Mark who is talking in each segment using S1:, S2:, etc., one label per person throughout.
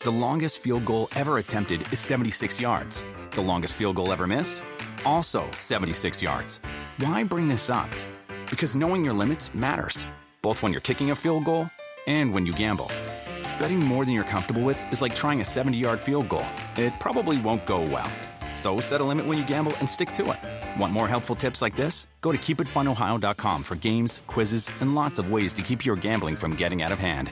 S1: The longest field goal ever attempted is 76 yards. The longest field goal ever missed? Also 76 yards. Why bring this up? Because knowing your limits matters, both when you're kicking a field goal and when you gamble. Betting more than you're comfortable with is like trying a 70-yard field goal. It probably won't go well. So set a limit when you gamble and stick to it. Want more helpful tips like this? Go to keepitfunohio.com for games, quizzes, and lots of ways to keep your gambling from getting out of hand.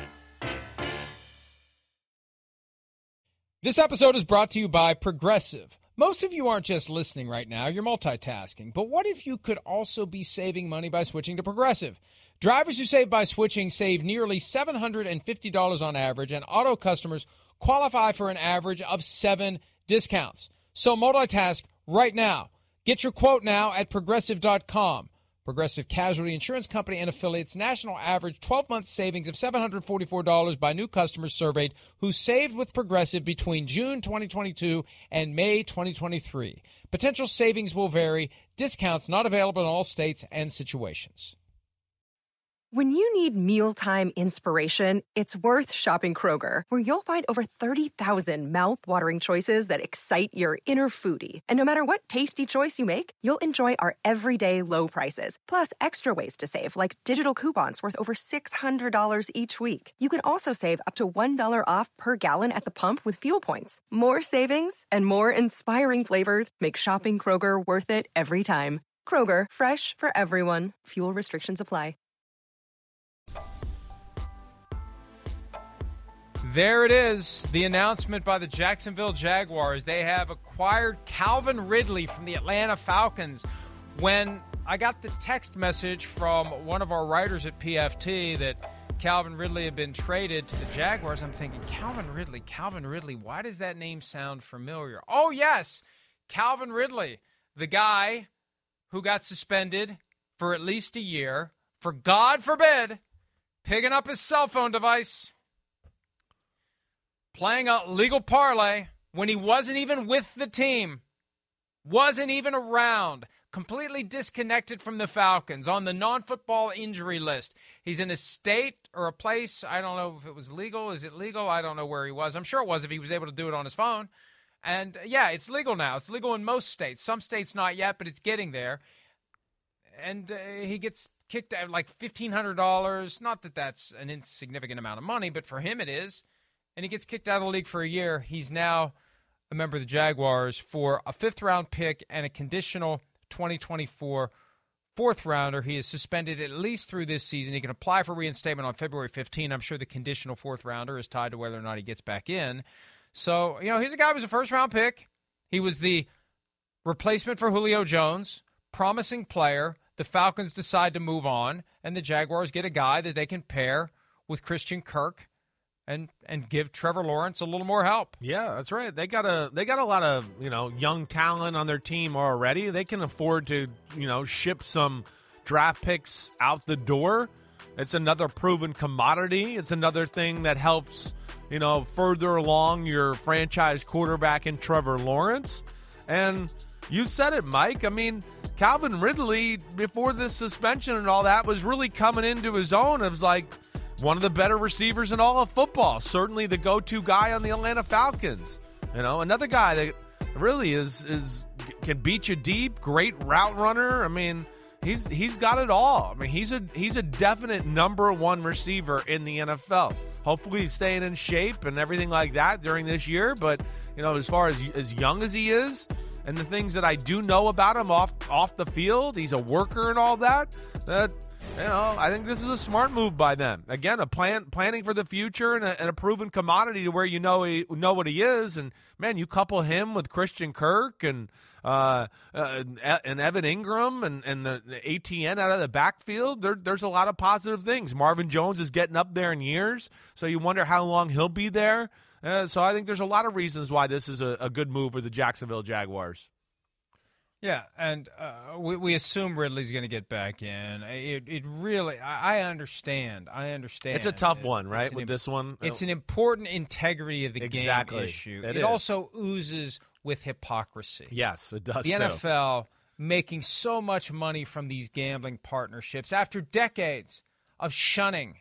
S2: This episode is brought to you by Progressive. Most of you aren't just listening right now, you're multitasking. But what if you could also be saving money by switching to Progressive? Drivers who save by switching save nearly $750 on average, and auto customers qualify for an average of 7 discounts. So multitask right now. Get your quote now at Progressive.com. Progressive Casualty Insurance Company and affiliates national average 12-month savings of $744 by new customers surveyed who saved with Progressive between June 2022 and May 2023. Potential savings will vary. Discounts not available in all states and situations.
S3: When you need mealtime inspiration, it's worth shopping Kroger, where you'll find over 30,000 mouth-watering choices that excite your inner foodie. And no matter what tasty choice you make, you'll enjoy our everyday low prices, plus extra ways to save, like digital coupons worth over $600 each week. You can also save up to $1 off per gallon at the pump with fuel points. More savings and more inspiring flavors make shopping Kroger worth it every time. Kroger, fresh for everyone. Fuel restrictions apply.
S2: There it is, the announcement by the Jacksonville Jaguars. They have acquired Calvin Ridley from the Atlanta Falcons. When I got the text message from one of our writers at PFT that Calvin Ridley had been traded to the Jaguars, I'm thinking, Calvin Ridley, why does that name sound familiar? Oh, yes, Calvin Ridley, the guy who got suspended for at least a year for, God forbid, picking up his cell phone device, playing a legal parlay when he wasn't even with the team, wasn't even around, completely disconnected from the Falcons, on the non-football injury list. He's in a state or a place, I don't know if it was legal. Is it legal? I don't know where he was. I'm sure it was if he was able to do it on his phone. And, yeah, it's legal now. It's legal in most states. Some states not yet, but it's getting there. And he gets kicked out like $1,500. Not that that's an insignificant amount of money, but for him it is. And he gets kicked out of the league for a year. He's now a member of the Jaguars for a 5th-round pick and a conditional 2024 4th-rounder. He is suspended at least through this season. He can apply for reinstatement on February 15. I'm sure the conditional 4th-rounder is tied to whether or not he gets back in. So, here's a guy who was a 1st-round pick. He was the replacement for Julio Jones, promising player. The Falcons decide to move on, and the Jaguars get a guy that they can pair with Christian Kirk and give Trevor Lawrence a little more help.
S4: Yeah, that's right. They got a lot of, young talent on their team already. They can afford to, ship some draft picks out the door. It's another proven commodity. It's another thing that helps, further along your franchise quarterback in Trevor Lawrence. And you said it, Mike. I mean, Calvin Ridley, before this suspension and all that, was really coming into his own. It was like one of the better receivers in all of football. Certainly the go-to guy on the Atlanta Falcons. Another guy that really can beat you deep, great route runner. I mean, he's got it all. I mean, he's a definite number 1 receiver in the NFL. Hopefully he's staying in shape and everything like that during this year. But, as far as young as he is, and the things that I do know about him off the field, he's a worker and all that. I think this is a smart move by them. Again, planning for the future and a proven commodity to where you know what he is. And man, you couple him with Christian Kirk and Evan Ingram and the ATN out of the backfield. There's a lot of positive things. Marvin Jones is getting up there in years, so you wonder how long he'll be there. So I think there's a lot of reasons why this is a good move for the Jacksonville Jaguars.
S2: Yeah, and we assume Ridley's going to get back in. It really, I understand.
S4: It's a tough one, right, with this one?
S2: It's an important integrity of the game issue. It also oozes with hypocrisy.
S4: Yes, it does.
S2: The NFL making so much money from these gambling partnerships after decades of shunning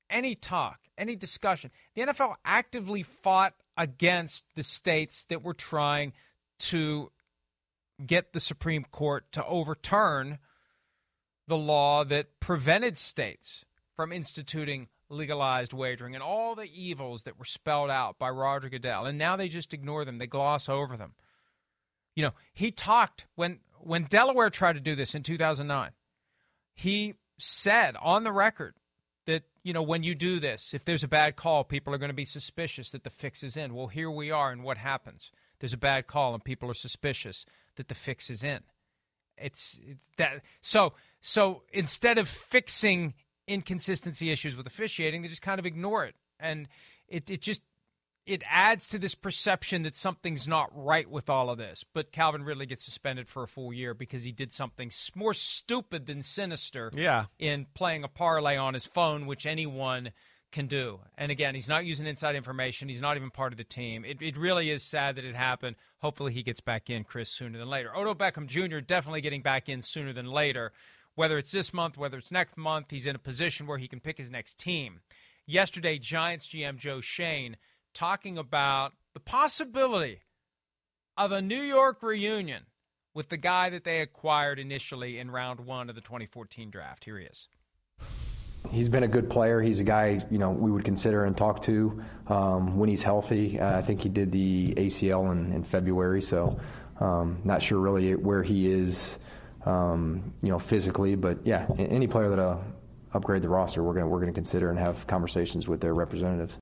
S2: any talk, any discussion. The NFL actively fought against the states that were trying to get the Supreme Court to overturn the law that prevented states from instituting legalized wagering and all the evils that were spelled out by Roger Goodell. And now they just ignore them. They gloss over them. You know, he talked when Delaware tried to do this in 2009. He said on the record that, you know, when you do this, if there's a bad call, people are going to be suspicious that the fix is in. Well, here we are, and what happens? There's a bad call, and people are suspicious that the fix is in. It's that. So instead of fixing inconsistency issues with officiating, they just kind of ignore it, and it adds to this perception that something's not right with all of this. But Calvin Ridley gets suspended for a full year because he did something more stupid than sinister in playing a parlay on his phone, which anyone can do. And again, he's not using inside information. He's not even part of the team. It really is sad that it happened. Hopefully he gets back in, Chris, sooner than later. Odell Beckham Jr. definitely getting back in sooner than later. Whether it's this month, whether it's next month, he's in a position where he can pick his next team. Yesterday, Giants GM Joe Schoen talking about the possibility of a New York reunion with the guy that they acquired initially in round 1 of the 2014 draft. Here he is.
S5: He's been a good player. He's a guy, you know, we would consider and talk to when he's healthy. I think he did the ACL in February, so not sure really where he is, you know, physically. But yeah, any player that upgrade the roster, we're gonna consider and have conversations with their representatives.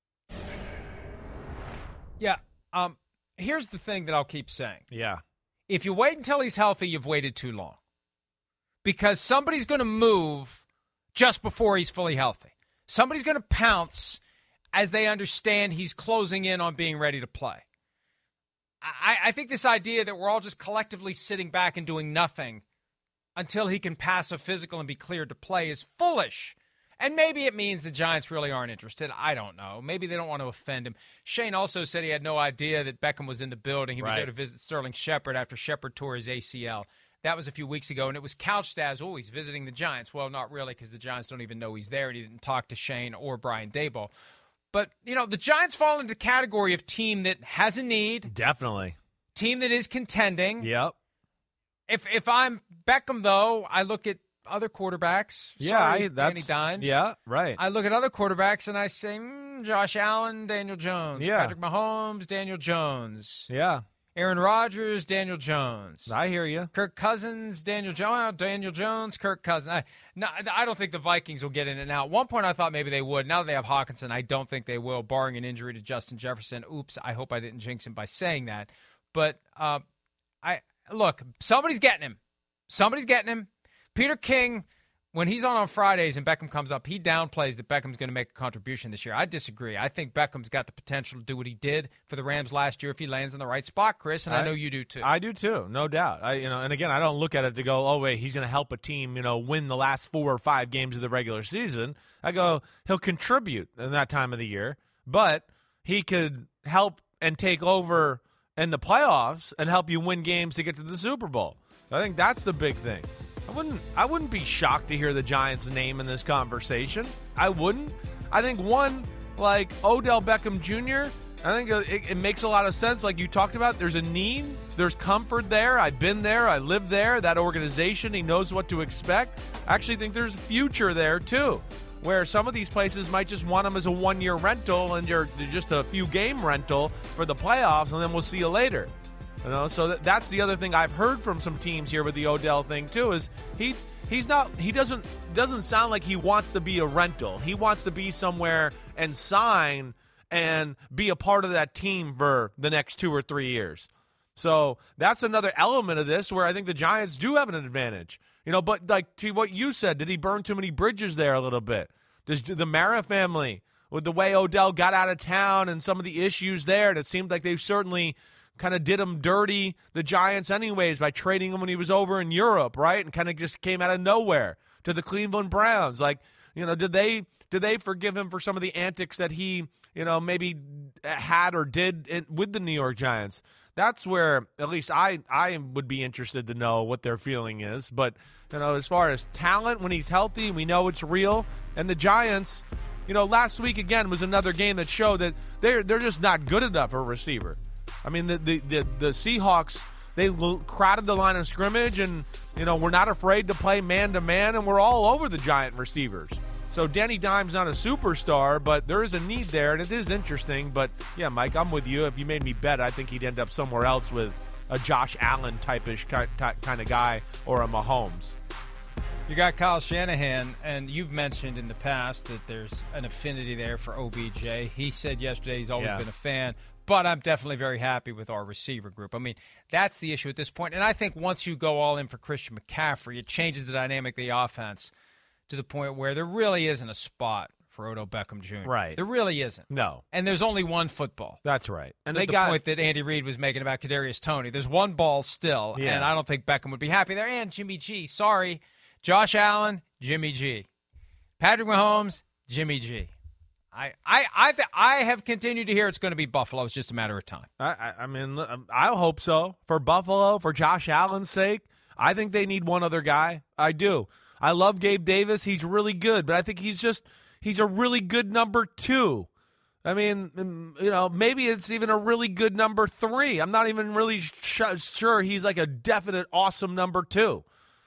S2: Yeah. Here's the thing that I'll keep saying.
S4: Yeah.
S2: If you wait until he's healthy, you've waited too long. Because somebody's going to move just before he's fully healthy. Somebody's going to pounce as they understand he's closing in on being ready to play. I think this idea that we're all just collectively sitting back and doing nothing until he can pass a physical and be cleared to play is foolish. And maybe it means the Giants really aren't interested. I don't know. Maybe they don't want to offend him. Shane also said he had no idea that Beckham was in the building. He was there to visit Sterling Shepard after Shepard tore his ACL. That was a few weeks ago, and it was couched as, oh, he's visiting the Giants. Well, not really, because the Giants don't even know he's there, and he didn't talk to Shane or Brian Daboll. But, you know, the Giants fall into the category of team that has a need.
S4: Definitely.
S2: Team that is contending.
S4: Yep.
S2: If I'm Beckham, though, I look at other quarterbacks.
S4: Yeah,
S2: Danny Dimes.
S4: Yeah, right.
S2: I look at other quarterbacks and I say, Josh Allen, Daniel Jones.
S4: Yeah.
S2: Patrick Mahomes, Daniel Jones.
S4: Yeah.
S2: Aaron Rodgers, Daniel Jones.
S4: I hear you.
S2: Kirk Cousins, Daniel Jones, Kirk Cousins. I don't think the Vikings will get in it now. At one point I thought maybe they would. Now that they have Hawkinson, I don't think they will, barring an injury to Justin Jefferson. Oops, I hope I didn't jinx him by saying that. But look, somebody's getting him. Somebody's getting him. Peter King, when he's on Fridays and Beckham comes up, he downplays that Beckham's going to make a contribution this year. I disagree. I think Beckham's got the potential to do what he did for the Rams last year if he lands in the right spot, Chris, and I know you do too.
S4: I do too, no doubt. And again, I don't look at it to go, oh wait, he's going to help a team, win the last 4 or 5 games of the regular season. I go, he'll contribute in that time of the year, but he could help and take over in the playoffs and help you win games to get to the Super Bowl. I think that's the big thing. I wouldn't be shocked to hear the Giants' name in this conversation. I wouldn't. I think one, like Odell Beckham Jr., I think it makes a lot of sense. Like you talked about, there's a need. There's comfort there. I've been there. I live there. That organization, he knows what to expect. I actually think there's a future there, too, where some of these places might just want him as a 1-year rental and you're just a few game rental for the playoffs, and then we'll see you later. So that's the other thing I've heard from some teams here with the Odell thing too is he doesn't sound like he wants to be a rental. He wants to be somewhere and sign and be a part of that team for the next 2 or 3 years. So that's another element of this where I think the Giants do have an advantage. But like to what you said, did he burn too many bridges there a little bit? Does the Mara family, with the way Odell got out of town and some of the issues there, and it seemed like they've certainly kind of did him dirty, the Giants anyways, by trading him when he was over in Europe, right? And kind of just came out of nowhere to the Cleveland Browns. Like, did they forgive him for some of the antics that he, maybe had or did with the New York Giants? That's where at least I would be interested to know what their feeling is. But, as far as talent, when he's healthy, we know it's real. And the Giants, last week again was another game that showed that they're just not good enough for a receiver. I mean, the Seahawks, they crowded the line of scrimmage, and we're not afraid to play man-to-man, and we're all over the Giant receivers. So Danny Dimes not a superstar, but there is a need there, and it is interesting. But, yeah, Mike, I'm with you. If you made me bet, I think he'd end up somewhere else with a Josh Allen type-ish kind of guy or a Mahomes.
S2: You got Kyle Shanahan, and you've mentioned in the past that there's an affinity there for OBJ. He said yesterday he's always been a fan, but I'm definitely very happy with our receiver group. I mean, that's the issue at this point. And I think once you go all in for Christian McCaffrey, it changes the dynamic of the offense to the point where there really isn't a spot for Odell Beckham Jr.
S4: Right.
S2: There really isn't.
S4: No.
S2: And there's only one football.
S4: That's right. And
S2: the point that Andy Reid was making about Kadarius Toney. There's one ball still, and I don't think Beckham would be happy there. And Jimmy G, sorry. Josh Allen, Jimmy G. Patrick Mahomes, Jimmy G. I have continued to hear it's going to be Buffalo. It's just a matter of time.
S4: I mean, I hope so. For Buffalo, for Josh Allen's sake, I think they need one other guy. I do. I love Gabe Davis. He's really good, but I think he's a really good number 2. I mean, maybe it's even a really good number 3. I'm not even really sure he's like a definite awesome number 2.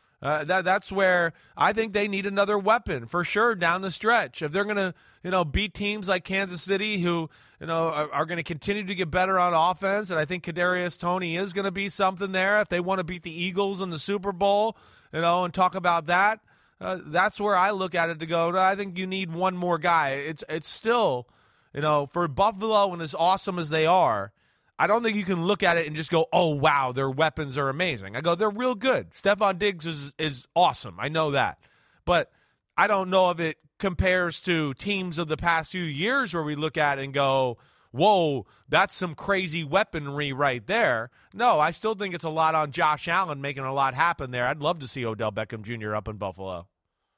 S4: That's where I think they need another weapon for sure down the stretch. If they're going to, beat teams like Kansas City who, are going to continue to get better on offense, and I think Kadarius Toney is going to be something there. If they want to beat the Eagles in the Super Bowl, and talk about that, that's where I look at it to go, I think you need one more guy. It's still, for Buffalo and as awesome as they are, I don't think you can look at it and just go, oh, wow, their weapons are amazing. I go, they're real good. Stephon Diggs is awesome. I know that. But I don't know if it compares to teams of the past few years where we look at it and go, whoa, that's some crazy weaponry right there. No, I still think it's a lot on Josh Allen making a lot happen there. I'd love to see Odell Beckham Jr. up in Buffalo.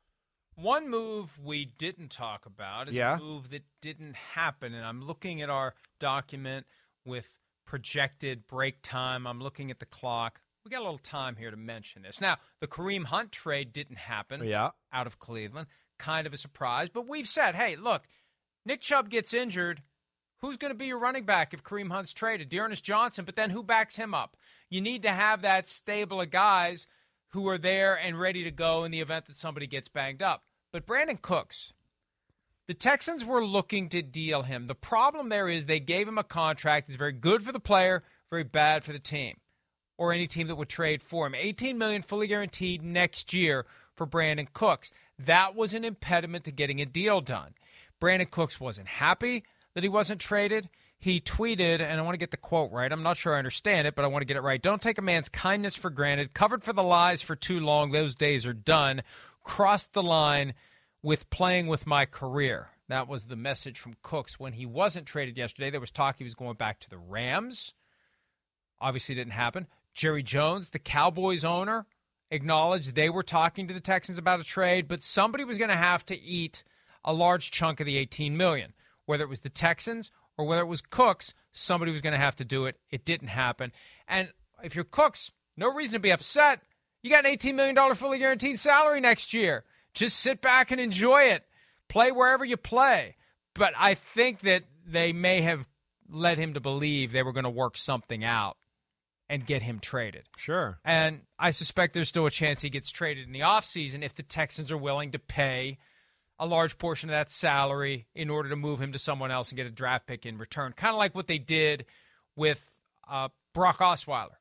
S2: One move we didn't talk about is a move that didn't happen, and I'm looking at our document with projected break time. I'm looking at the clock. We got a little time here to mention this. Now, the Kareem Hunt trade didn't happen out of Cleveland. Kind of a surprise. But we've said, hey, look, Nick Chubb gets injured. Who's going to be your running back if Kareem Hunt's traded? Dearness Johnson, but then who backs him up? You need to have that stable of guys who are there and ready to go in the event that somebody gets banged up. But Brandon Cooks, the Texans were looking to deal him. The problem there is they gave him a contract that's very good for the player, very bad for the team, or any team that would trade for him. $18 million fully guaranteed next year for Brandon Cooks. That was an impediment to getting a deal done. Brandon Cooks wasn't happy that he wasn't traded. He tweeted, and I want to get the quote right. I'm not sure I understand it, but I want to get it right. Don't take a man's kindness for granted. Covered for the lies for too long. Those days are done. Crossed the line with playing with my career. That was the message from Cooks. When he wasn't traded yesterday, there was talk he was going back to the Rams. Obviously didn't happen. Jerry Jones, the Cowboys owner, acknowledged they were talking to the Texans about a trade, but somebody was going to have to eat a large chunk of the $18 million. Whether it was the Texans or whether it was Cooks, somebody was going to have to do it. It didn't happen. And if you're Cooks, no reason to be upset. You got an $18 million fully guaranteed salary next year. Just sit back and enjoy it. Play wherever you play. But I think that they may have led him to believe they were going to work something out and get him traded.
S4: Sure.
S2: And I suspect there's still a chance he gets traded in the offseason if the Texans are willing to pay a large portion of that salary in order to move him to someone else and get a draft pick in return. Kind of like what they did with Brock Osweiler.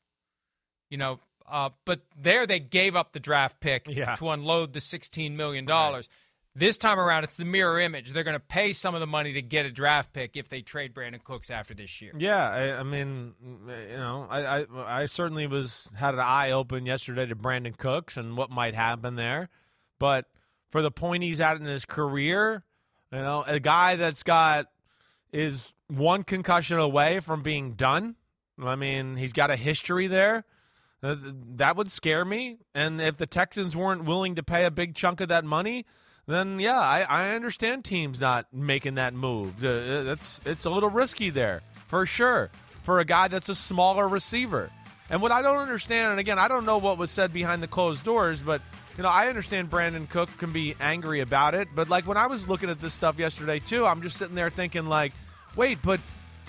S2: But there they gave up the draft pick to unload the $16 million. Right. This time around, it's the mirror image. They're going to pay some of the money to get a draft pick if they trade Brandon Cooks after this year.
S4: Yeah, I certainly had an eye open yesterday to Brandon Cooks and what might happen there. But for the point he's at in his career, a guy is one concussion away from being done. I mean, he's got a history there. That would scare me. And if the Texans weren't willing to pay a big chunk of that money, then, I understand teams not making that move. It's a little risky there, for sure, for a guy that's a smaller receiver. And what I don't understand, and again, I don't know what was said behind the closed doors, but I understand Brandon Cook can be angry about it, but like when I was looking at this stuff yesterday too, I'm just sitting there thinking like, wait, but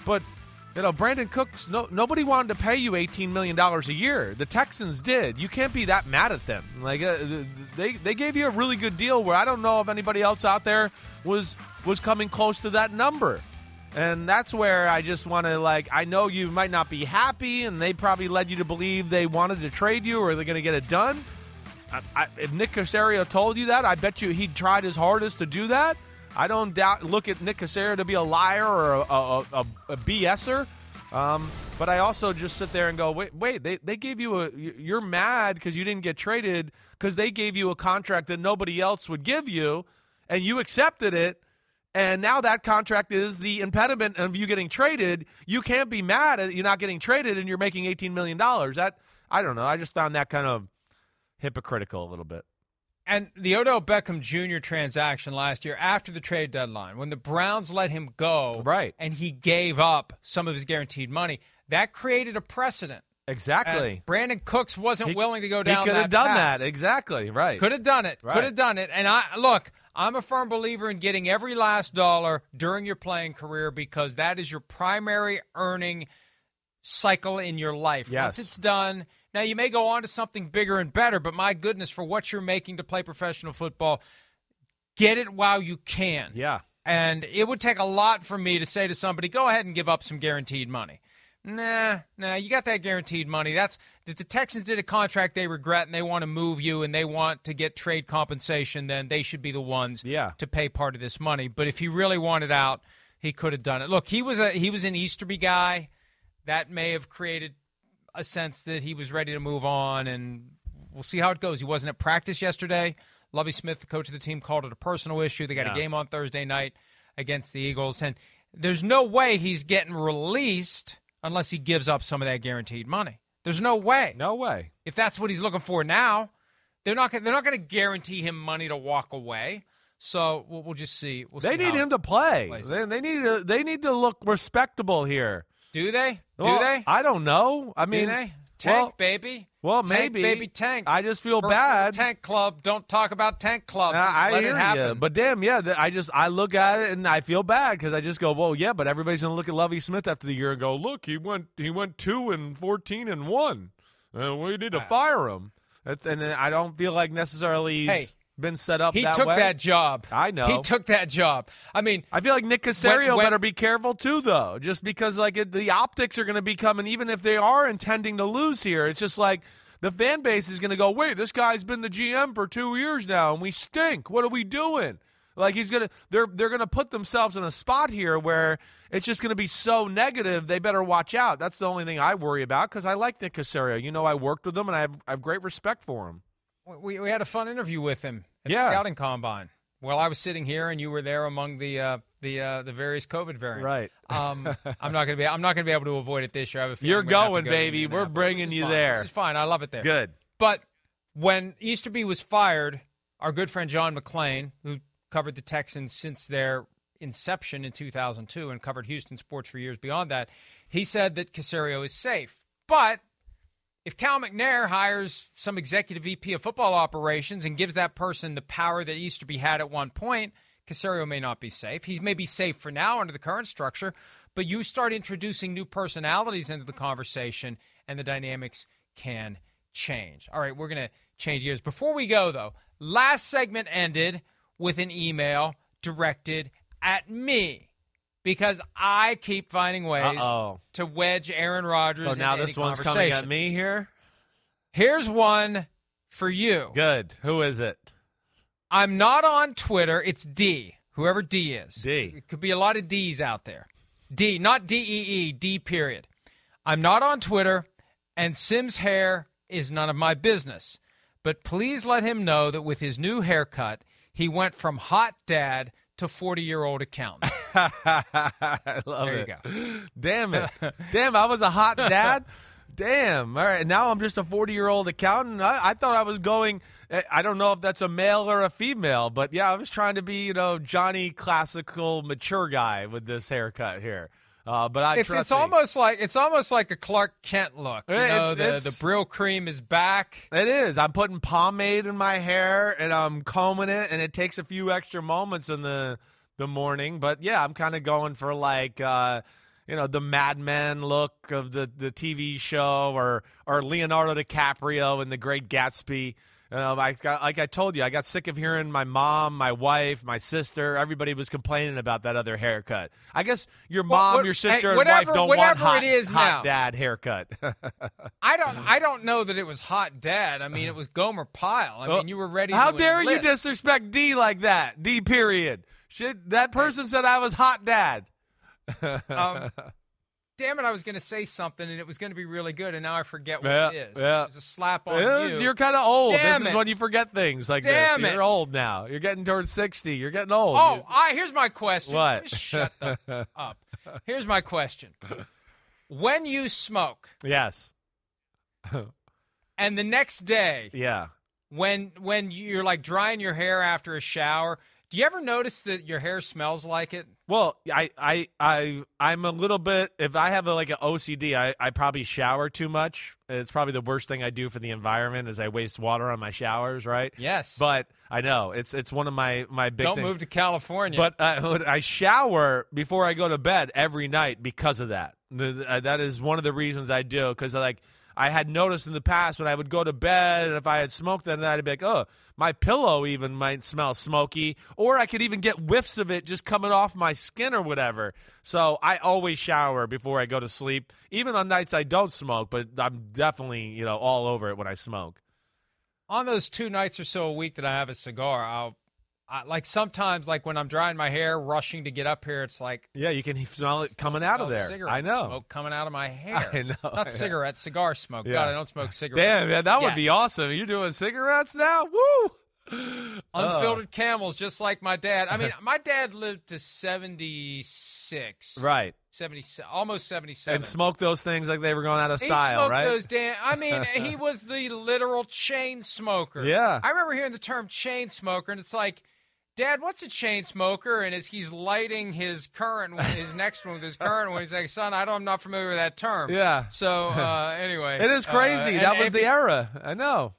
S4: Brandon Cooks, nobody wanted to pay you $18 million a year. The Texans did. You can't be that mad at them. Like they gave you a really good deal where I don't know if anybody else out there was coming close to that number. And that's where I just want to, like, I know you might not be happy, and they probably led you to believe they wanted to trade you or they're going to get it done. If Nick Caserio told you that, I bet you he tried his hardest to do that. I don't look at Nick Caserio to be a liar or a BSer. But I also just sit there and go, wait, they gave you you're mad because you didn't get traded because they gave you a contract that nobody else would give you, and you accepted it. And now that contract is the impediment of you getting traded. You can't be mad at you not getting traded and you're making $18 million. That, I don't know. I just found that kind of hypocritical a little bit.
S2: And the Odell Beckham Jr. transaction last year after the trade deadline, when the Browns let him go,
S4: right,
S2: and he gave up some of his guaranteed money, that created a precedent.
S4: Exactly.
S2: And Brandon Cooks wasn't willing to go down that path.
S4: He could have done that. Exactly. Right.
S2: Could have done it.
S4: Right.
S2: Could have done it. And I'm a firm believer in getting every last dollar during your playing career because that is your primary earning cycle in your life.
S4: Yes.
S2: Once it's done, now you may go on to something bigger and better, but my goodness, for what you're making to play professional football, get it while you can.
S4: Yeah.
S2: And it would take a lot for me to say to somebody, go ahead and give up some guaranteed money. Nah, you got that guaranteed money. If the Texans did a contract they regret and they want to move you and they want to get trade compensation, then they should be the ones to pay part of this money. But if he really wanted out, he could have done it. Look, he was an Easterby guy. That may have created a sense that he was ready to move on, and we'll see how it goes. He wasn't at practice yesterday. Lovie Smith, the coach of the team, called it a personal issue. They got a game on Thursday night against the Eagles, and there's no way he's getting released unless he gives up some of that guaranteed money. There's no way.
S4: No way.
S2: If that's what he's looking for now, they're not going to guarantee him money to walk away. So we'll just see.
S4: They need him to play. They need to look respectable here.
S2: Do they?
S4: Well,
S2: Do they?
S4: I don't know. I mean,
S2: do they? Tank, baby.
S4: Well,
S2: tank,
S4: maybe.
S2: Baby, tank.
S4: I just feel
S2: First
S4: bad.
S2: Tank club. Don't talk about tank clubs.
S4: I
S2: let
S4: hear
S2: it happen.
S4: you. But damn, I look at it and I feel bad because I just go, well, yeah, but everybody's gonna look at Lovie Smith after the year and go, look, he went 2-14-1. We need to fire him. And I don't feel like necessarily he's been set up that way.
S2: He took that job.
S4: I know.
S2: He took that job. I mean,
S4: I feel like Nick Caserio better be careful too, though, just because the optics are going to be coming, even if they are intending to lose here. It's just like the fan base is going to go, wait, this guy's been the GM for 2 years now, and we stink. What are we doing? Like they're going to put themselves in a spot here where it's just going to be so negative. They better watch out. That's the only thing I worry about because I like Nick Caserio. I worked with him, and I have great respect for him.
S2: We had a fun interview with him at the scouting combine. Well, I was sitting here, and you were there among the various COVID variants.
S4: Right.
S2: I'm not going to be able to avoid it this year. I have a feeling
S4: You're going, baby. We're bringing you there.
S2: Which is fine. I love it there.
S4: Good.
S2: But when Easterby was fired, our good friend John McClain, who covered the Texans since their inception in 2002 and covered Houston sports for years beyond that, he said that Caserio is safe. But if Cal McNair hires some executive VP of football operations and gives that person the power that Easterby had at one point, Caserio may not be safe. He may be safe for now under the current structure, but you start introducing new personalities into the conversation, and the dynamics can change. All right, we're going to change gears. Before we go, though, last segment ended with an email directed at me. Because I keep finding ways to wedge Aaron Rodgers into any conversation. So now this one's coming at me
S4: here?
S2: Here's one for you.
S4: Good. Who is it?
S2: I'm not on Twitter. It's D, whoever D is.
S4: D.
S2: It could be a lot of Ds out there. D, not D-E-E, D period. I'm not on Twitter, and Sim's hair is none of my business. But please let him know that with his new haircut, he went from hot dad to 40-year-old accountant.
S4: I love
S2: there
S4: it.
S2: There you go.
S4: Damn it. Damn, I was a hot dad. Damn. All right, now I'm just a 40-year-old accountant. I thought I was going – I don't know if that's a male or a female, but, yeah, I was trying to be, Johnny classical mature guy with this haircut here. But
S2: it's almost like a Clark Kent look. You know, the Brill cream is back.
S4: It is. I'm putting pomade in my hair and I'm combing it, and it takes a few extra moments in the morning. But yeah, I'm kind of going for like the Mad Men look of the TV show, or Leonardo DiCaprio in The Great Gatsby. Like I told you, I got sick of hearing my mom, my wife, my sister, everybody was complaining about that other haircut. I guess your mom, your sister, and wife don't want hot dad haircut.
S2: I don't know that it was hot dad. I mean, it was Gomer Pyle. I mean, you were ready.
S4: How dare you disrespect D like that? D period. That person said I was hot dad.
S2: Damn it, I was going to say something, and it was going to be really good, and now I forget what it is.
S4: Yeah.
S2: It was a slap on you.
S4: You're kind of old.
S2: Damn
S4: this is when you forget things like
S2: Damn
S4: this.
S2: it.
S4: You're old now. You're getting towards 60. You're getting old.
S2: Oh, here's my question.
S4: What?
S2: Just shut up. Here's my question. When you smoke.
S4: Yes.
S2: And the next day.
S4: Yeah.
S2: When you're like drying your hair after a shower, do you ever notice that your hair smells like it?
S4: Well, I'm a little bit, if I have an OCD, I probably shower too much. It's probably the worst thing I do for the environment is I waste water on my showers, right?
S2: Yes.
S4: But I know, it's one of my big things.
S2: Don't move to California.
S4: But I shower before I go to bed every night because of that. That is one of the reasons I do, because I had noticed in the past when I would go to bed, and if I had smoked that night, I'd be like, oh, my pillow even might smell smoky, or I could even get whiffs of it just coming off my skin or whatever. So I always shower before I go to sleep, even on nights I don't smoke, but I'm definitely, all over it when I smoke.
S2: On those 2 nights or so a week that I have a cigar, sometimes when I'm drying my hair, rushing to get up here, it's like...
S4: Yeah, you can smell it coming out of there.
S2: Cigarette
S4: I know.
S2: Smoke coming out of my hair.
S4: I know.
S2: Not cigarette, cigar smoke.
S4: Yeah.
S2: God, I don't smoke cigarettes.
S4: Damn, man, that would be awesome. You're doing cigarettes now? Woo!
S2: Unfiltered Camels, just like my dad. I mean, my dad lived to 76.
S4: Right.
S2: 70, almost 77.
S4: And smoked those things like they were going out of style, right?
S2: He smoked those he was the literal chain smoker.
S4: Yeah.
S2: I remember hearing the term chain smoker, and it's like, Dad, what's a chain smoker? And as he's lighting his next one with his current one, he's like, son, I'm not familiar with that term.
S4: Yeah.
S2: So, anyway.
S4: It is crazy. That was the era. I know.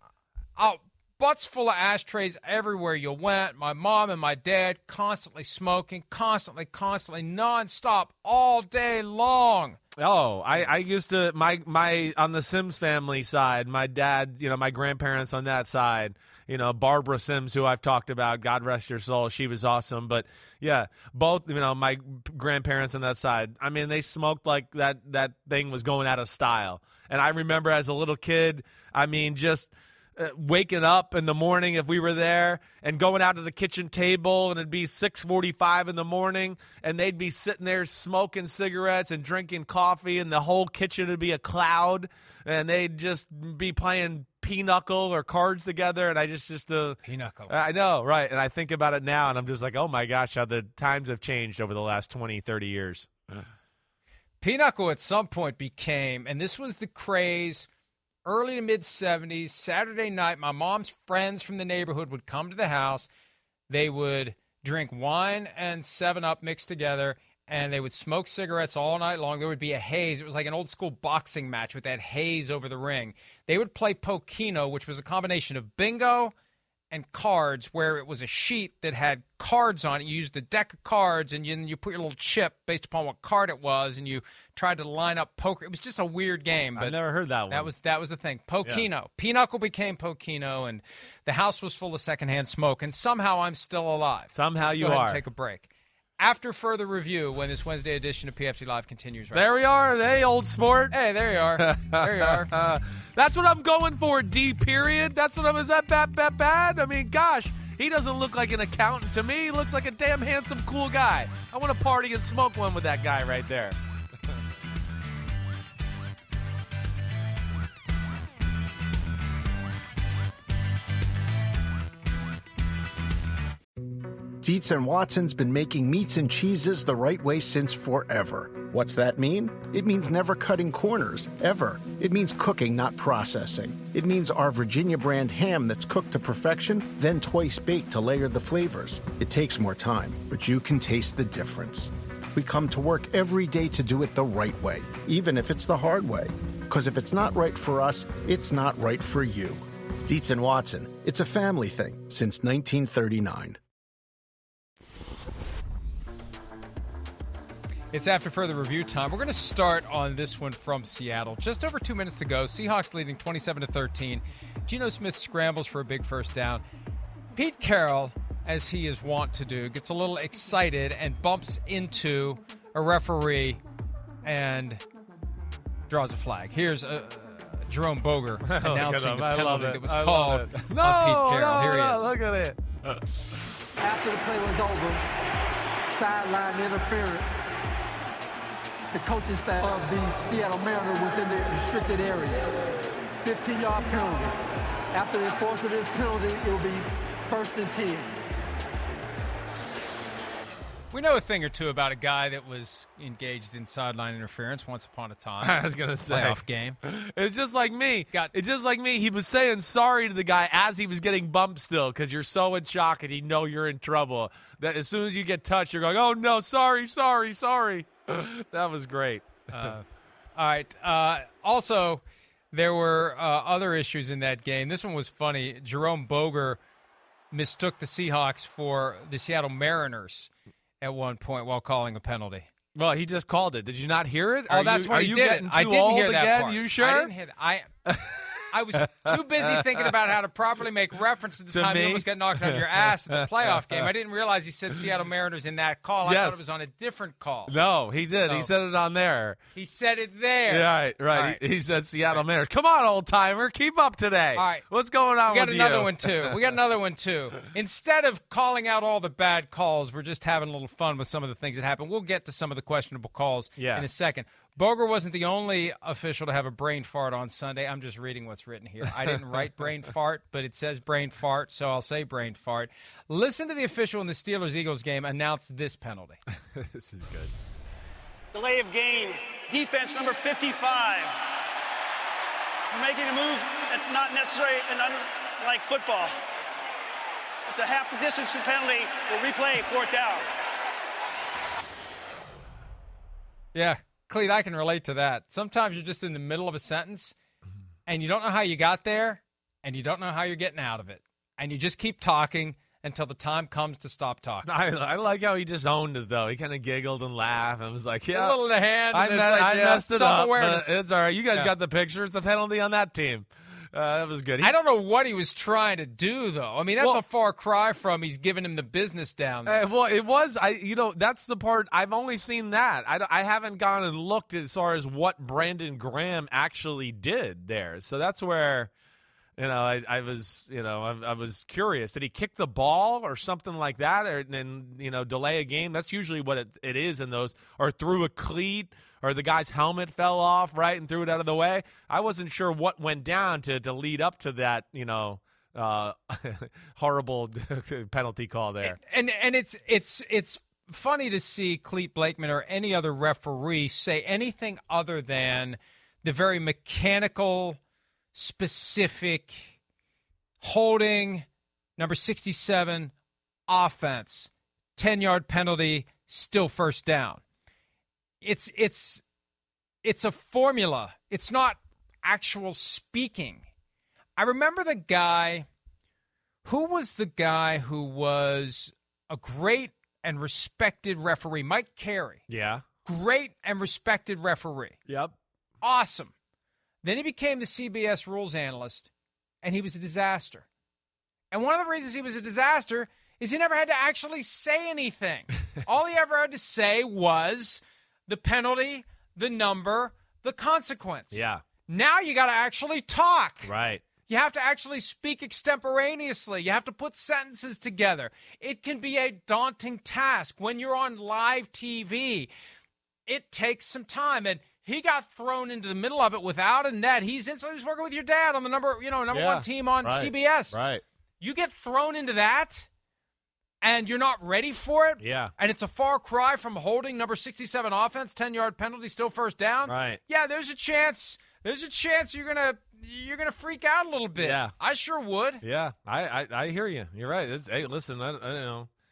S2: Butts full of ashtrays everywhere you went. My mom and my dad constantly smoking, constantly, nonstop, all day long.
S4: Oh, I used to, my on the Sims family side, my dad, my grandparents on that side, Barbara Sims, who I've talked about, God rest her soul, she was awesome. But yeah, both, my grandparents on that side, I mean, they smoked like that thing was going out of style. And I remember as a little kid, I mean, just waking up in the morning if we were there and going out to the kitchen table, and it'd be 6:45 in the morning, and they'd be sitting there smoking cigarettes and drinking coffee, and the whole kitchen would be a cloud, and they'd just be playing pinochle or cards together, and I just
S2: pinochle.
S4: I know, right? And I think about it now, and I'm just like, oh my gosh, how the times have changed over the last 20, 30 years.
S2: Pinochle at some point became, and this was the craze, early to mid-'70s, Saturday night, my mom's friends from the neighborhood would come to the house. They would drink wine and 7-Up mixed together, and they would smoke cigarettes all night long. There would be a haze. It was like an old-school boxing match with that haze over the ring. They would play Pokino, which was a combination of bingo and cards, where it was a sheet that had cards on it. You used the deck of cards, and you put your little chip based upon what card it was, and you tried to line up poker. It was just a weird game. But
S4: I've never heard that one.
S2: That was the thing. Pokino. Yeah. Pinochle became Pokino, and the house was full of secondhand smoke, and somehow I'm still alive.
S4: Somehow
S2: Let's
S4: you
S2: go ahead
S4: are.
S2: And take a break. After further review, when this Wednesday edition of PFT Live continues. Right
S4: there we are. Hey, old sport.
S2: Hey, there you are. There you are.
S4: That's what I'm going for, D period. That's what is that bad? I mean, gosh, he doesn't look like an accountant to me. He looks like a damn handsome, cool guy. I want to party and smoke one with that guy right there.
S6: Dietz & Watson's been making meats and cheeses the right way since forever. What's that mean? It means never cutting corners, ever. It means cooking, not processing. It means our Virginia brand ham that's cooked to perfection, then twice baked to layer the flavors. It takes more time, but you can taste the difference. We come to work every day to do it the right way, even if it's the hard way. Because if it's not right for us, it's not right for you. Dietz & Watson, it's a family thing since 1939.
S2: It's after further review time. We're going to start on this one from Seattle. Just over 2 minutes to go. Seahawks leading 27-13. Geno Smith scrambles for a big first down. Pete Carroll, as he is wont to do, gets a little excited and bumps into a referee and draws a flag. Here's Jerome Boger announcing the penalty that was called on Pete Carroll. Here he is.
S4: Look at it.
S7: After the play was over, sideline interference. The coaching staff of the Seattle Mariners was in the restricted area. 15-yard penalty. After the enforcement of this penalty, it will be 1st and 10.
S2: We know a thing or two about a guy that was engaged in sideline interference once upon a time.
S4: I was going to say.
S2: Playoff game.
S4: It's just like me. It's just like me. He was saying sorry to the guy as he was getting bumped still because you're so in shock and you know you're in trouble that as soon as you get touched, you're going, oh, no, sorry. That was great.
S2: All right. Also, there were other issues in that game. This one was funny. Jerome Boger mistook the Seahawks for the Seattle Mariners at one point while calling a penalty.
S4: Well, he just called it. Did you not hear it?
S2: Oh, that's why he did it. I didn't hear that part.
S4: You sure?
S2: I didn't hear it. I was too busy thinking about how to properly make reference at the time you almost got knocked out of your ass in the playoff game. I didn't realize he said Seattle Mariners in that call. I thought it was on a different call.
S4: No, he did. So, he said it on there.
S2: He said it there.
S4: Yeah, right. He said Seattle Mariners. Come on, old-timer. Keep up today.
S2: All right.
S4: What's going on with you?
S2: We got another one, too. Instead of calling out all the bad calls, we're just having a little fun with some of the things that happened. We'll get to some of the questionable calls in a second. Boger wasn't the only official to have a brain fart on Sunday. I'm just reading what's written here. I didn't write brain fart, but it says brain fart, so I'll say brain fart. Listen to the official in the Steelers-Eagles game announce this penalty.
S4: This is good.
S8: Delay of game. Defense number 55. For making a move that's not necessary and unlike football. It's a half a distance penalty. We'll replay 4th down.
S2: Yeah. Cleet, I can relate to that. Sometimes you're just in the middle of a sentence, and you don't know how you got there, and you don't know how you're getting out of it. And you just keep talking until the time comes to stop talking.
S4: I like how he just owned it, though. He kind of giggled and laughed and was like, yeah.
S2: A little in the hand.
S4: I messed it up. It's all right. You guys got the picture. It's a penalty on that team. That was good.
S2: I don't know what he was trying to do, though. I mean, that's a far cry from he's giving him the business down there.
S4: Well, it was. That's the part. I've only seen that. I haven't gone and looked as far as what Brandon Graham actually did there. So that's where, I was curious. Did he kick the ball or something like that, and delay a game? That's usually what it is in those, or threw a cleat. Or the guy's helmet fell off, right, and threw it out of the way. I wasn't sure what went down to lead up to that, horrible penalty call there.
S2: And it's funny to see Clete Blakeman or any other referee say anything other than the very mechanical, specific holding, number 67, offense, 10-yard penalty, still first down. It's a formula. It's not actual speaking. I remember the guy who was a great and respected referee, Mike Carey.
S4: Yeah.
S2: Great and respected referee.
S4: Yep.
S2: Awesome. Then he became the CBS rules analyst, and he was a disaster. And one of the reasons he was a disaster is he never had to actually say anything. All he ever had to say was the penalty, the number, the consequence.
S4: Yeah.
S2: Now you got to actually talk.
S4: Right.
S2: You have to actually speak extemporaneously. You have to put sentences together. It can be a daunting task when you're on live TV. It takes some time, and he got thrown into the middle of it without a net. He's working with your dad on the number one team on CBS.
S4: Right.
S2: You get thrown into that, and you're not ready for it.
S4: Yeah.
S2: And it's a far cry from holding number 67 offense, 10-yard penalty, still first down.
S4: Right.
S2: Yeah, there's a chance you're gonna freak out a little bit.
S4: Yeah.
S2: I sure would.
S4: Yeah. I hear you. You're right. Hey, listen, I don't know.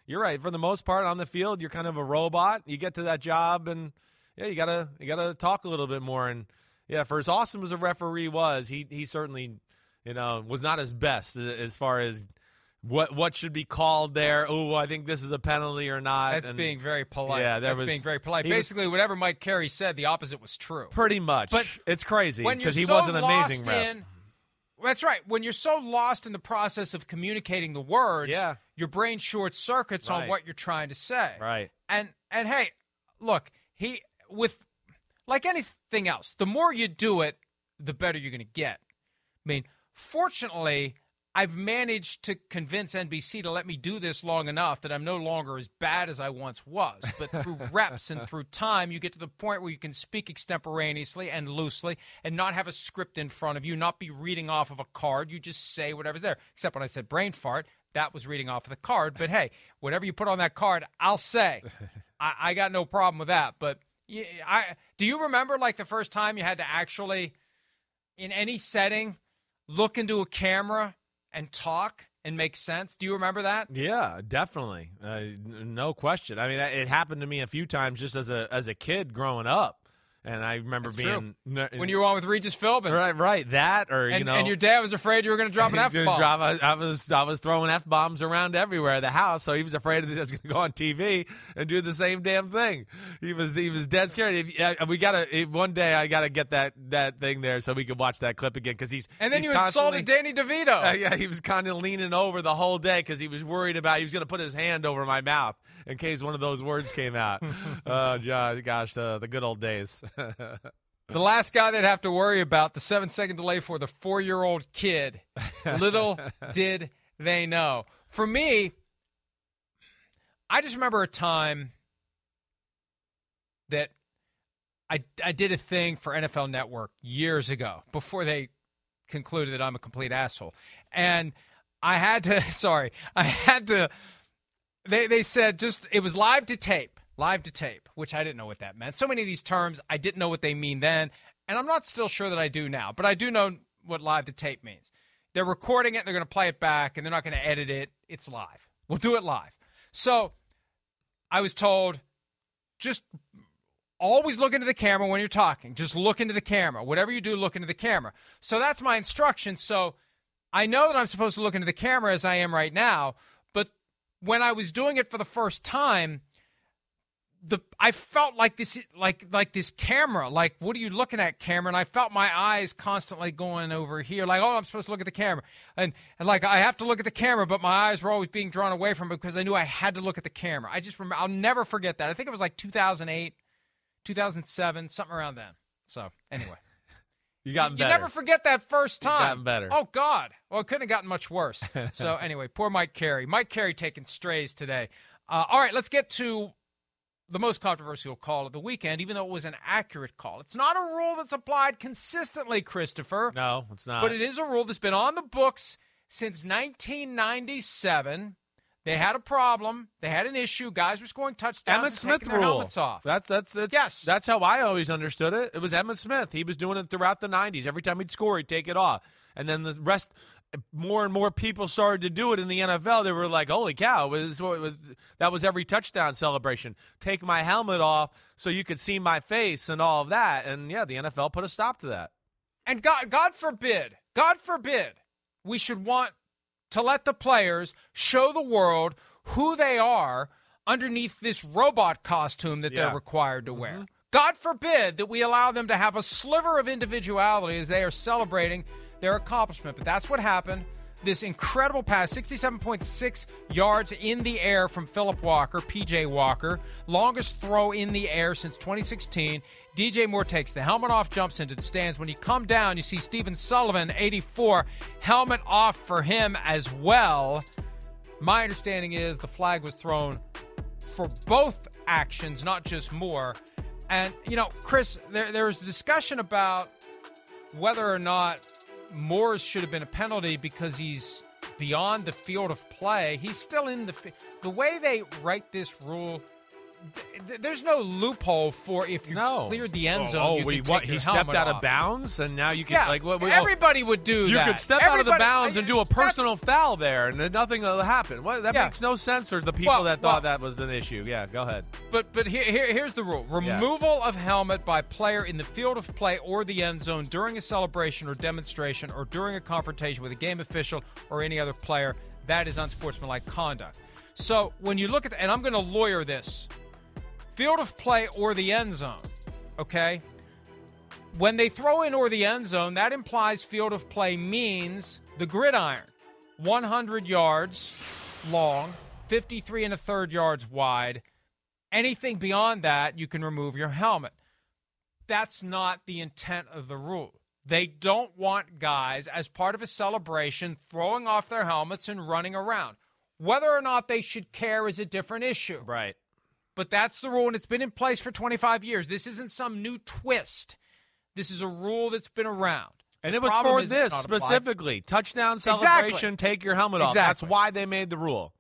S4: you're right. For the most part, on the field, you're kind of a robot. You get to that job, and yeah, you gotta talk a little bit more. And yeah, for as awesome as a referee was, he certainly, was not his best as far as what should be called there. Oh, I think this is a penalty or not.
S2: That's being very polite.
S4: Yeah,
S2: being very polite. Basically, whatever Mike Carey said, the opposite was true.
S4: Pretty much. But it's crazy because he was an amazing ref.
S2: That's right. When you're so lost in the process of communicating the words, your brain short circuits on what you're trying to say.
S4: Right.
S2: And hey, look, like anything else, the more you do it, the better you're going to get. I mean, fortunately, I've managed to convince NBC to let me do this long enough that I'm no longer as bad as I once was. But through reps and through time, you get to the point where you can speak extemporaneously and loosely and not have a script in front of you, not be reading off of a card. You just say whatever's there. Except when I said brain fart, that was reading off of the card. But, hey, whatever you put on that card, I'll say. I got no problem with that. But do you remember, like, the first time you had to actually, in any setting, look into a camera and talk and make sense? Do you remember that?
S4: Yeah, definitely. No question. I mean, it happened to me a few times just as a kid growing up. And I remember being
S2: when you were on with Regis Philbin,
S4: right. That
S2: and your dad was afraid you were going to drop an F-bomb.
S4: I was throwing F-bombs around everywhere at the house, so he was afraid that I was going to go on TV and do the same damn thing. He was dead scared. One day I got to get that thing there so we could watch that clip again because
S2: And then you insulted Danny DeVito.
S4: Yeah, he was kind of leaning over the whole day because he was worried about he was going to put his hand over my mouth in case one of those words came out. Oh, gosh, the good old days.
S2: The last guy they'd have to worry about, the 7-second delay for the 4-year-old kid. Little did they know. For me, I just remember a time that I did a thing for NFL Network years ago before they concluded that I'm a complete asshole. And I had to, they said it was live to tape, which I didn't know what that meant. So many of these terms, I didn't know what they mean then, and I'm not still sure that I do now, but I do know what live to tape means. They're recording it, they're going to play it back, and they're not going to edit it. It's live. We'll do it live. So I was told, just always look into the camera when you're talking. Just look into the camera. Whatever you do, look into the camera. So that's my instruction. So I know that I'm supposed to look into the camera as I am right now, but when I was doing it for the first time, I felt like this camera, like, what are you looking at, camera? And I felt my eyes constantly going over here, like, oh, I'm supposed to look at the camera. And like, I have to look at the camera, but my eyes were always being drawn away from it because I knew I had to look at the camera. I just remember, I'll never forget that. I think it was like 2008, 2007, something around then. So anyway.
S4: You better.
S2: You never forget that first time.
S4: You've gotten better.
S2: Oh, God. Well, it couldn't have gotten much worse. So anyway, poor Mike Carey. Mike Carey taking strays today. All right, let's get to the most controversial call of the weekend, even though it was an accurate call. It's not a rule that's applied consistently, Christopher.
S4: No, it's not.
S2: But it is a rule that's been on the books since 1997. They had a problem. They had an issue. Guys were scoring touchdowns
S4: Emmitt
S2: and
S4: Smith
S2: taking their
S4: rule.
S2: helmets off.
S4: Yes. That's how I always understood it. It was Emmitt Smith. He was doing it throughout the 90s. Every time he'd score, he'd take it off. And then the rest, more and more people started to do it in the NFL. They were like, holy cow, that was every touchdown celebration. Take my helmet off so you could see my face and all of that. And, yeah, the NFL put a stop to that.
S2: And God forbid, we should want to let the players show the world who they are underneath this robot costume that they're required to wear. God forbid that we allow them to have a sliver of individuality as they are celebrating their accomplishment. But that's what happened. This incredible pass, 67.6 yards in the air from Philip Walker, P.J. Walker. Longest throw in the air since 2016. DJ Moore takes the helmet off, jumps into the stands. When you come down, you see Stephen Sullivan, 84, helmet off for him as well. My understanding is the flag was thrown for both actions, not just Moore. And, Chris, there was a discussion about whether or not Moore's should have been a penalty because he's beyond the field of play. He's still in the way they write this rule there's no loophole for if you cleared the end zone.
S4: He stepped out of bounds, and now you can
S2: everybody would do that.
S4: You could step out of the bounds and do a personal foul there, and then nothing will happen. Well, that makes no sense. Or the people that thought that was an issue. Yeah, go ahead.
S2: But here's the rule: removal of helmet by player in the field of play or the end zone during a celebration or demonstration or during a confrontation with a game official or any other player. That is unsportsmanlike conduct. So when you look at and I'm going to lawyer this, field of play or the end zone, okay? When they throw in or the end zone, that implies field of play means the gridiron, 100 yards long, 53 1/3 yards wide. Anything beyond that, you can remove your helmet. That's not the intent of the rule. They don't want guys, as part of a celebration, throwing off their helmets and running around. Whether or not they should care is a different issue.
S4: Right.
S2: But that's the rule, and it's been in place for 25 years. This isn't some new twist. This is a rule that's been around.
S4: And it was for this specifically. Touchdown celebration, take your helmet off. That's why they made the rule.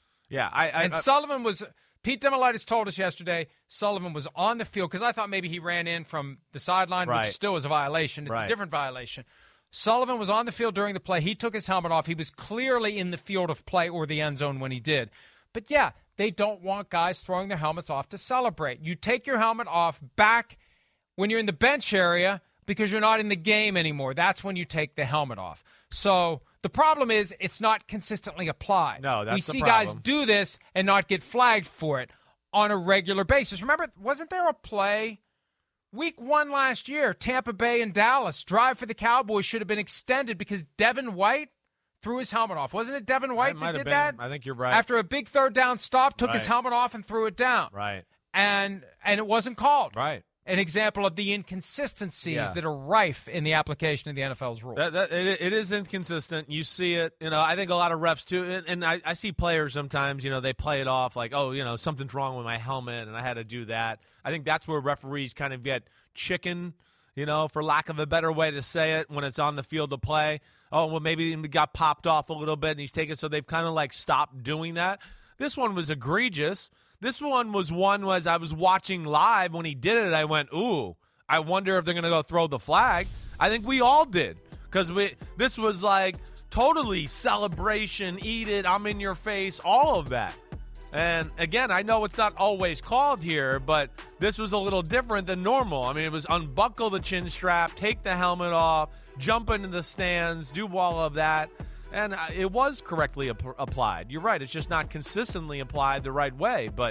S4: Yeah.
S2: Sullivan was – Pete Demolitis told us yesterday Sullivan was on the field because I thought maybe he ran in from the sideline, which still is a violation. It's a different violation. Sullivan was on the field during the play. He took his helmet off. He was clearly in the field of play or the end zone when he did. But, yeah, they don't want guys throwing their helmets off to celebrate. You take your helmet off back when you're in the bench area because you're not in the game anymore. That's when you take the helmet off. So the problem is it's not consistently applied.
S4: No, that's
S2: the problem.
S4: We see
S2: guys do this and not get flagged for it on a regular basis. Remember, wasn't there a play – Week 1 last year, Tampa Bay and Dallas, drive for the Cowboys should have been extended because Devin White threw his helmet off. Wasn't it Devin White that did that?
S4: I think you're right.
S2: After a big third down stop, took his helmet off and threw it down.
S4: Right.
S2: And it wasn't called.
S4: Right.
S2: An example of the inconsistencies that are rife in the application of the NFL's rules.
S4: It is inconsistent. You see it. I think a lot of refs too, and I see players sometimes, they play it off like, something's wrong with my helmet and I had to do that. I think that's where referees kind of get chicken, for lack of a better way to say it, when it's on the field of play. Oh, well, maybe he got popped off a little bit and he's taken, so they've kind of like stopped doing that. This one was egregious. This one was I was watching live when he did it. I went, ooh, I wonder if they're going to go throw the flag. I think we all did because this was like totally celebration, eat it, I'm in your face, all of that. And, again, I know it's not always called here, but this was a little different than normal. I mean, it was unbuckle the chin strap, take the helmet off, jump into the stands, do all of that. And it was correctly applied. You're right. It's just not consistently applied the right way. But,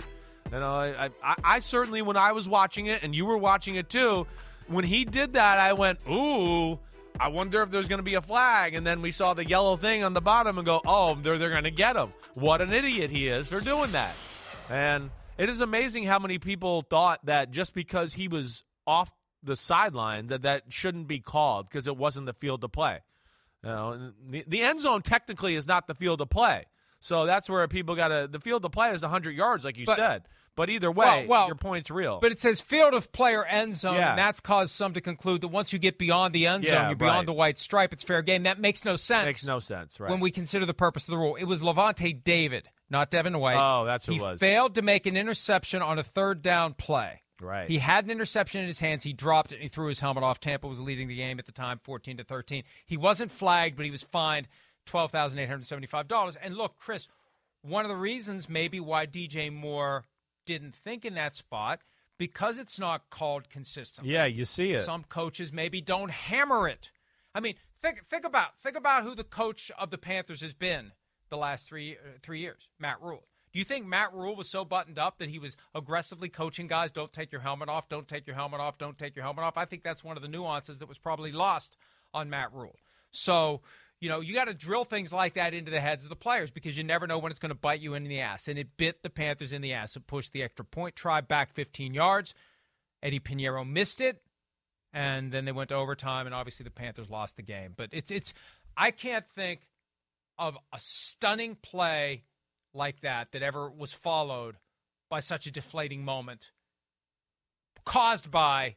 S4: I certainly, when I was watching it, and you were watching it too, when he did that, I went, ooh, I wonder if there's going to be a flag. And then we saw the yellow thing on the bottom and go, oh, they're going to get him. What an idiot he is for doing that. And it is amazing how many people thought that just because he was off the sideline that shouldn't be called because it wasn't the field to play. The end zone technically is not the field of play. So that's where people the field of play is 100 yards, like you said. But either way, your point's real.
S2: But it says field of play or end zone, and that's caused some to conclude that once you get beyond the end zone, you're beyond the white stripe, it's fair game. That makes no sense.
S4: Makes no sense, right.
S2: When we consider the purpose of the rule. It was Levante David, not Devin White.
S4: Oh, that's who it was.
S2: He failed to make an interception on a third down play.
S4: Right.
S2: He had an interception in his hands. He dropped it and he threw his helmet off. Tampa was leading the game at the time, 14-13. He wasn't flagged, but he was fined $12,875. And look, Chris, one of the reasons maybe why DJ Moore didn't think in that spot, because it's not called consistently.
S4: Yeah, you see it.
S2: Some coaches maybe don't hammer it. I mean, think about who the coach of the Panthers has been the last three years, Matt Rule. Do you think Matt Rule was so buttoned up that he was aggressively coaching guys, don't take your helmet off, don't take your helmet off, don't take your helmet off? I think that's one of the nuances that was probably lost on Matt Rule. So, you got to drill things like that into the heads of the players because you never know when it's going to bite you in the ass. And it bit the Panthers in the ass. It pushed the extra point try back 15 yards. Eddie Pinheiro missed it, and then they went to overtime, and obviously the Panthers lost the game. But it's I can't think of a stunning play like that ever was followed by such a deflating moment caused by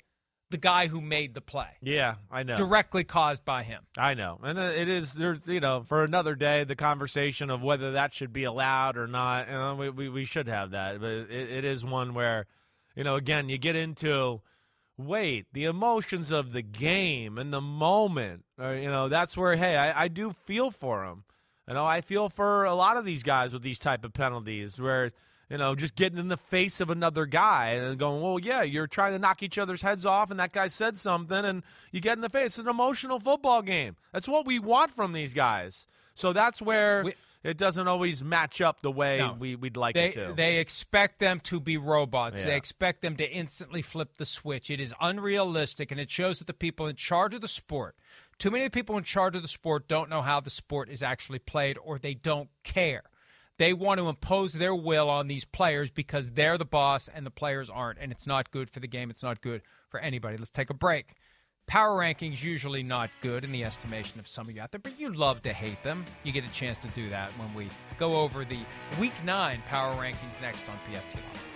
S2: the guy who made the play.
S4: Yeah, I know.
S2: Directly caused by him.
S4: I know. And there's, for another day, the conversation of whether that should be allowed or not. We should have that. But it is one where, again, you get into, the emotions of the game and the moment. That's where, hey, I do feel for him. I feel for a lot of these guys with these type of penalties where, just getting in the face of another guy and going, well, yeah, you're trying to knock each other's heads off, and that guy said something, and you get in the face. It's an emotional football game. That's what we want from these guys. So that's where it doesn't always match up the way we'd like it to.
S2: They expect them to be robots.
S4: Yeah.
S2: They expect them to instantly flip the switch. It is unrealistic, and it shows that the people in charge of the sport, too many people in charge of the sport don't know how the sport is actually played, or they don't care. They want to impose their will on these players because they're the boss and the players aren't, and it's not good for the game. It's not good for anybody. Let's take a break. Power rankings usually not good in the estimation of some of you out there, but you love to hate them. You get a chance to do that when we go over the Week 9 power rankings next on PFT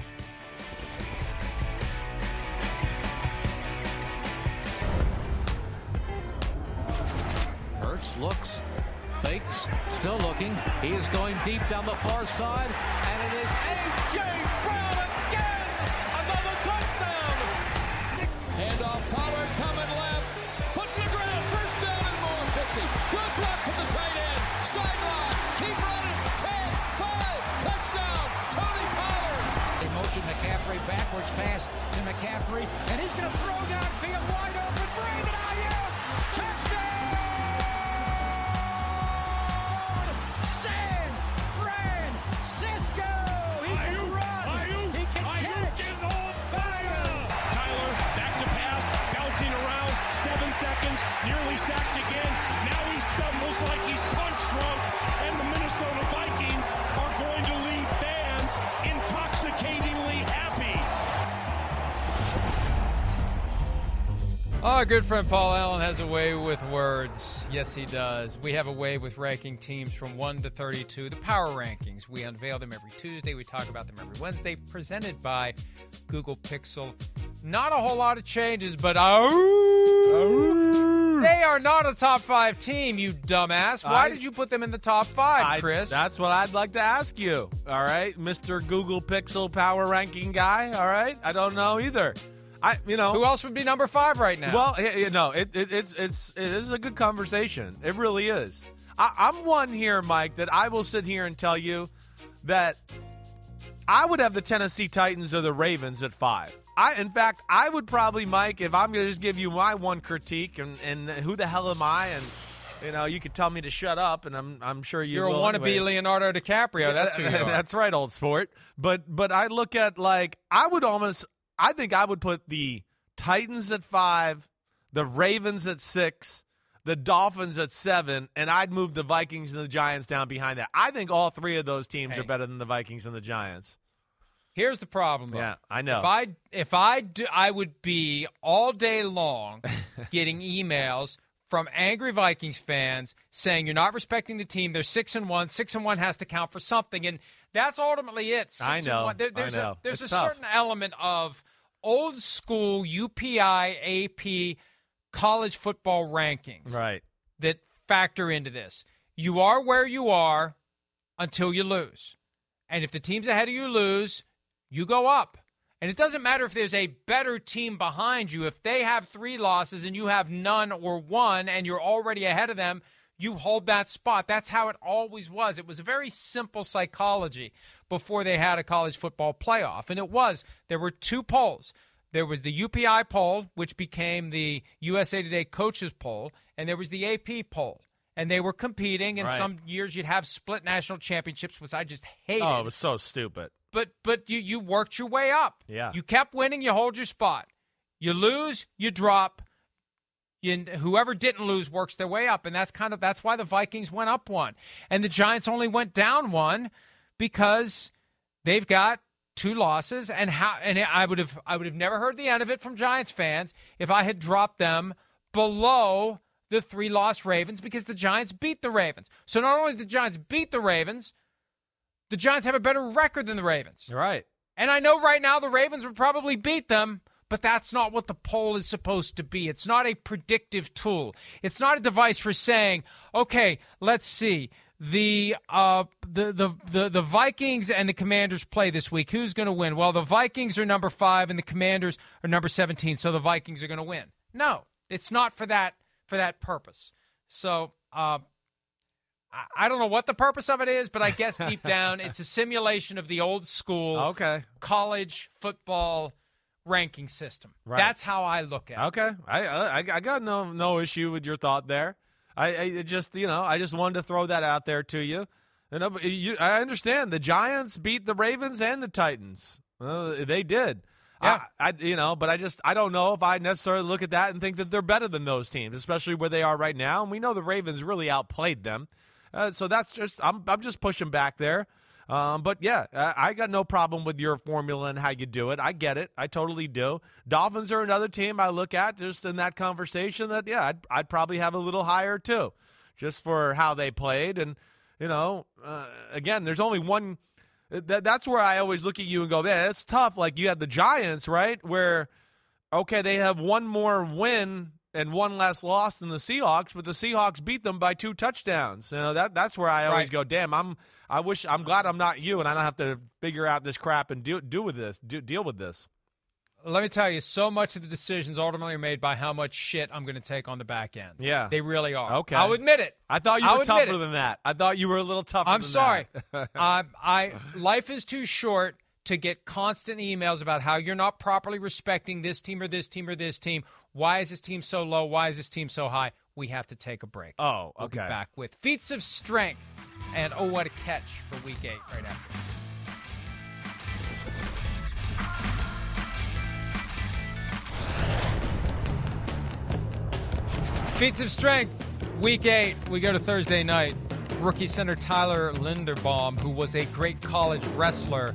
S2: Live.
S9: Hurts looks. Fakes, still looking. He is going deep down the far side, and it is A.J. Brown again! Another touchdown! Handoff, Pollard coming left. Foot in the ground, first down and more, 50. Good block from the tight end. Sideline, keep running. 10, 5, touchdown, Tony Pollard. In motion, McCaffrey, backwards pass to McCaffrey, and he's going to throw downfield wide open. Brandon Ayuk, touchdown!
S10: Nearly sacked again. Now he stumbles like he's punch drunk, and the Minnesota Vikings are going to leave fans intoxicatingly happy.
S2: Our good friend Paul Allen has a way with words. Yes, he does. We have a way with ranking teams from 1 to 32, the power rankings. We unveil them every Tuesday. We talk about them every Wednesday, presented by Google Pixel. Not a whole lot of changes, but they are not a top 5 team, you dumbass. Why did you put them in the top 5, Chris?
S4: That's what I'd like to ask you, all right? Mr. Google Pixel power ranking guy, all right? I don't know either.
S2: Who else would be number 5 right now?
S4: Well, it is a good conversation. It really is. I'm one here, Mike, that I will sit here and tell you that I would have the Tennessee Titans or the Ravens at 5. In fact, I would probably, Mike, if I'm going to just give you my one critique, and who the hell am I? And you could tell me to shut up, and I'm sure you're
S2: a wannabe Leonardo DiCaprio. That's who you are.
S4: That's right, old sport. But I look at I think I would put the Titans at 5, the Ravens at 6, the Dolphins at 7, and I'd move the Vikings and the Giants down behind that. I think all 3 of those teams are better than the Vikings and the Giants.
S2: Here's the problem, though.
S4: Yeah, I know.
S2: I would be all day long getting emails from angry Vikings fans saying you're not respecting the team. They're 6-1. 6-1 has to count for something, and that's ultimately it. 6-1.
S4: I know.
S2: There's a certain element of old school UPI AP college football rankings,
S4: right,
S2: that factor into this. You are where you are until you lose, and if the teams ahead of you lose, you go up. And it doesn't matter if there's a better team behind you. If they have 3 losses and you have none or 1 and you're already ahead of them, you hold that spot. That's how it always was. It was a very simple psychology before they had a college football playoff. And there were 2 polls. There was the UPI poll, which became the USA Today coaches poll, and there was the AP poll. And they were competing, and some years you'd have split national championships, which I just hated.
S4: Oh, it was so stupid.
S2: But you worked your way up.
S4: Yeah.
S2: You kept winning, you hold your spot. You lose, you drop. Whoever didn't lose works their way up, and that's why the Vikings went up 1. And the Giants only went down 1 because they've got 2 losses. And I would have never heard the end of it from Giants fans if I had dropped them below the 3-loss Ravens, because the Giants beat the Ravens. So not only did the Giants beat the Ravens, the Giants have a better record than the Ravens.
S4: Right.
S2: And I know right now the Ravens would probably beat them, But that's not what the poll is supposed to be. It's not a predictive tool. It's not a device for saying, okay, let's see. The Vikings and the Commanders play this week. Who's going to win? Well, the Vikings are number 5 and the Commanders are number 17, so the Vikings are going to win. No, it's not for that purpose. So I don't know what the purpose of it is, but I guess deep down it's a simulation of the old school college football ranking system. Right. That's how I look at it.
S4: Okay. I got no issue with your thought there. I just wanted to throw that out there to you. I understand the Giants beat the Ravens and the Titans. They did.
S2: Yeah.
S4: But I don't know if I necessarily look at that and think that they're better than those teams, especially where they are right now. And we know the Ravens really outplayed them. So that's just I'm just pushing back there. But, yeah, I got no problem with your formula and how you do it. I get it. I totally do. Dolphins are another team I look at just in that conversation that, yeah, I'd probably have a little higher too, just for how they played. And, again, there's only one that's where I always look at you and go, man, it's tough. Like you had the Giants, right, where, okay, they have one more win and one less loss than the Seahawks, but the Seahawks beat them by 2 touchdowns. That's where I always go, damn, I'm glad I'm not you and I don't have to figure out this crap and deal with this.
S2: Let me tell you, so much of the decisions ultimately are made by how much shit I'm going to take on the back end.
S4: Yeah.
S2: They really are.
S4: Okay.
S2: I'll admit it.
S4: I thought you were tougher than that. I thought you were a little tougher
S2: I'm
S4: than
S2: sorry.
S4: that.
S2: Life is too short to get constant emails about how you're not properly respecting this team or this team or this team. Why is this team so low? Why is this team so high? We have to take a break.
S4: Oh, okay.
S2: We'll be back with Feats of Strength and Oh, What a Catch for Week 8 right after this. Feats of Strength, Week 8. We go to Thursday night. Rookie center Tyler Linderbaum, who was a great college wrestler.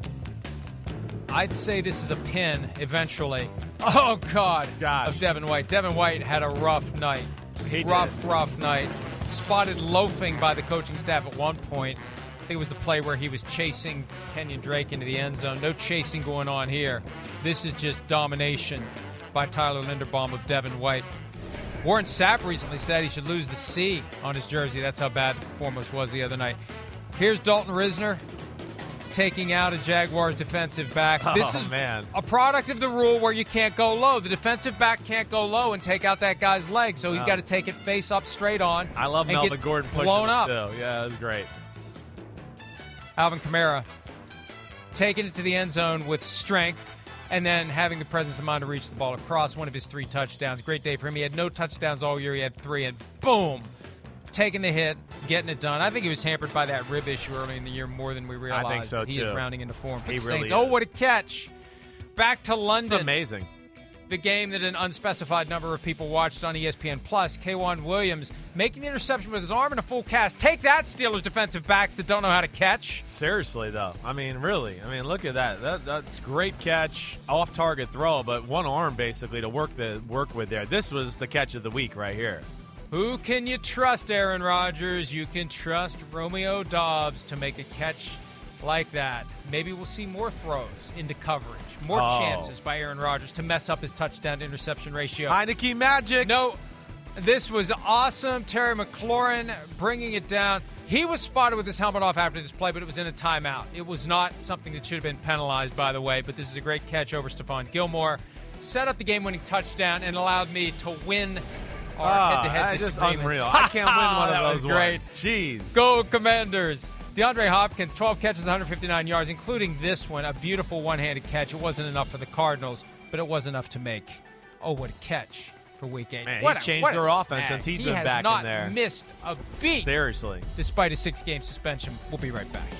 S2: I'd say this is a pin eventually. Oh, God.
S4: Gosh.
S2: Of Devin White. Devin White had a rough night. Rough night. Spotted loafing by the coaching staff at one point. I think it was the play where he was chasing Kenyon Drake into the end zone. No chasing going on here. This is just domination by Tyler Linderbaum of Devin White. Warren Sapp recently said he should lose the C on his jersey. That's how bad the performance was the other night. Here's Dalton Risner taking out a Jaguars defensive back. This is a product of the rule where you can't go low. The defensive back can't go low and take out that guy's leg, so he's got to take it face up straight on.
S4: I love Melvin Gordon pushing
S2: blown up.
S4: Too. Yeah, that's great.
S2: Alvin Kamara taking it to the end zone with strength and then having the presence of mind to reach the ball across, one of his 3 touchdowns. Great day for him. He had no touchdowns all year. He had 3, and boom, taking the hit, getting it done. I think he was hampered by that rib issue early in the year more than we realized.
S4: I think so, too.
S2: He is rounding into form for the
S4: really
S2: Saints.
S4: is.
S2: Oh, what a catch. Back to London.
S4: It's amazing.
S2: The game that an unspecified number of people watched on ESPN+. K'Wan Williams making the interception with his arm in a full cast. Take that, Steelers defensive backs that don't know how to catch.
S4: Seriously, though. I mean, really. I mean, look at that. That's great catch, off-target throw, but one arm basically to work with there. This was the catch of the week right here.
S2: Who can you trust, Aaron Rodgers? You can trust Romeo Doubs to make a catch like that. Maybe we'll see more throws into coverage, more chances by Aaron Rodgers to mess up his touchdown-to-interception ratio.
S4: Heineke magic.
S2: No, this was awesome. Terry McLaurin bringing it down. He was spotted with his helmet off after this play, but it was in a timeout. It was not something that should have been penalized, by the way, but this is a great catch over Stephon Gilmore. Set up the game-winning touchdown and allowed me to win our head-to-head disagreements.
S4: Unreal. I can't win one of those
S2: great.
S4: ones. Jeez.
S2: Go Commanders. DeAndre Hopkins, 12 catches, 159 yards, including this one, a beautiful one-handed catch. It wasn't enough for the Cardinals, but it was enough to make, oh, what a catch for Week 8.
S4: Man, he's changed their offense since he's been back in there.
S2: He has not missed a beat.
S4: Seriously.
S2: Despite a 6-game suspension. We'll be right back.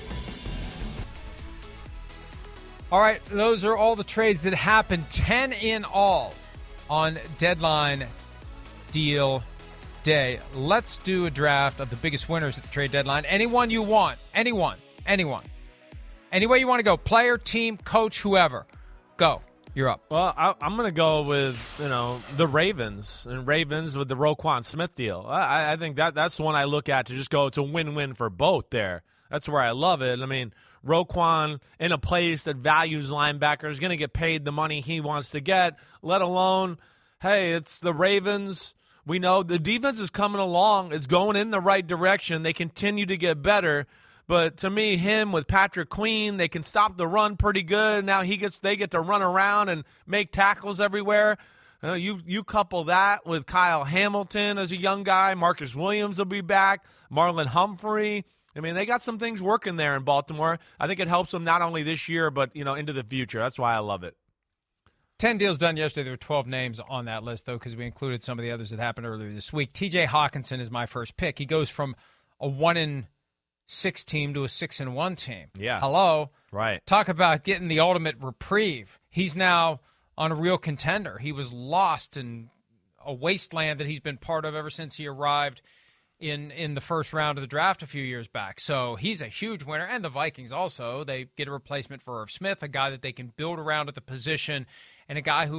S2: All right, those are all the trades that happened, 10 in all on deadline deal day. Let's do a draft of the biggest winners at the trade deadline. Anyone you want. Anyone. Any way you want to go. Player, team, coach, whoever. Go. You're up.
S4: Well, I'm going to go with, the Ravens. And Ravens with the Roquan Smith deal. I think that's the one I look at to just go, it's a win-win for both there. That's where I love it. I mean, Roquan in a place that values linebackers is going to get paid the money he wants to get, let alone, hey, it's the Ravens. We know the defense is coming along. It's going in the right direction. They continue to get better. But to me, him with Patrick Queen, they can stop the run pretty good. Now they get to run around and make tackles everywhere. You couple that with Kyle Hamilton as a young guy. Marcus Williams will be back. Marlon Humphrey. I mean, they got some things working there in Baltimore. I think it helps them not only this year, but into the future. That's why I love it.
S2: 10 deals done yesterday. There were 12 names on that list, though, because we included some of the others that happened earlier this week. T.J. Hawkinson is my first pick. He goes from a 1-6 team to a 6-1 team.
S4: Yeah.
S2: Hello.
S4: Right.
S2: Talk about getting the ultimate reprieve. He's now on a real contender. He was lost in a wasteland that he's been part of ever since he arrived in the first round of the draft a few years back. So he's a huge winner. And the Vikings also. They get a replacement for Irv Smith, a guy that they can build around at the position, and a guy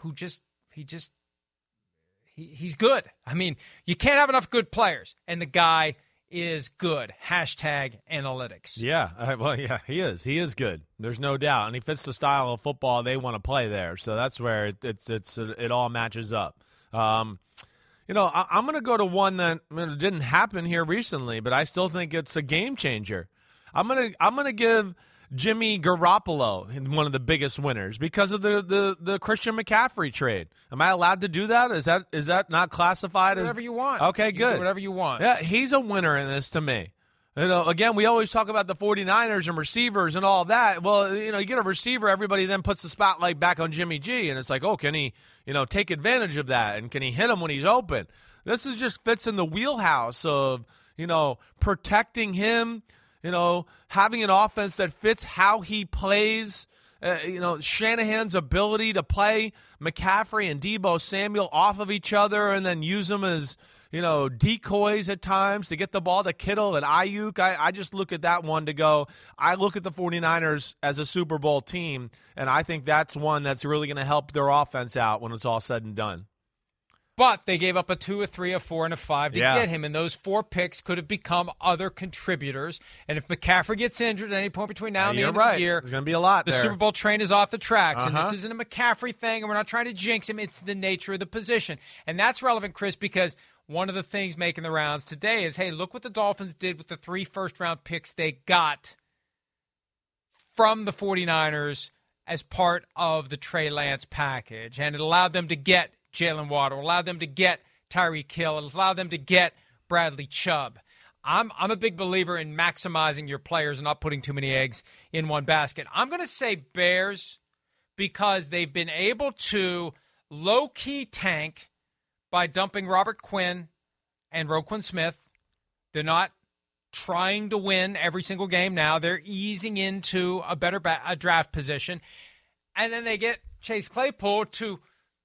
S2: he's good. I mean, you can't have enough good players, and the guy is good. #analytics.
S4: Yeah, he is. He is good. There's no doubt, and he fits the style of football they want to play there. So that's where it all matches up. I'm going to go to one that didn't happen here recently, but I still think it's a game changer. I'm gonna give Jimmy Garoppolo one of the biggest winners because of the Christian McCaffrey trade. Am I allowed to do that? Is that not classified as
S2: whatever you want?
S4: Okay,
S2: you
S4: good.
S2: Do whatever you want.
S4: Yeah, he's a winner in this to me. Again, we always talk about the 49ers and receivers and all that. Well, you get a receiver, everybody then puts the spotlight back on Jimmy G, and it's like, oh, can he, take advantage of that, and can he hit him when he's open? This just fits in the wheelhouse of, protecting him, having an offense that fits how he plays. Shanahan's ability to play McCaffrey and Deebo Samuel off of each other and then use them as, decoys at times to get the ball to Kittle and Ayuk. I just look at that one to go, I look at the 49ers as a Super Bowl team, and I think that's one that's really going to help their offense out when it's all said and done.
S2: But they gave up a 2, a 3, a 4, and a 5 to get him, and those 4 picks could have become other contributors. And if McCaffrey gets injured at any point between now and the end of the year,
S4: there's going to be a lot there.
S2: The Super Bowl train is off the tracks, and this isn't a McCaffrey thing, and we're not trying to jinx him. It's the nature of the position. And that's relevant, Chris, because one of the things making the rounds today is, hey, look what the Dolphins did with the 3 first-round picks they got from the 49ers as part of the Trey Lance package. And it allowed them to get Jalen Waddle, allowed them to get Tyreek Hill, it allowed them to get Bradley Chubb. I'm a big believer in maximizing your players and not putting too many eggs in one basket. I'm going to say Bears because they've been able to low-key tank by dumping Robert Quinn and Roquan Smith. They're not trying to win every single game now. They're easing into a better draft position. And then they get Chase Claypool to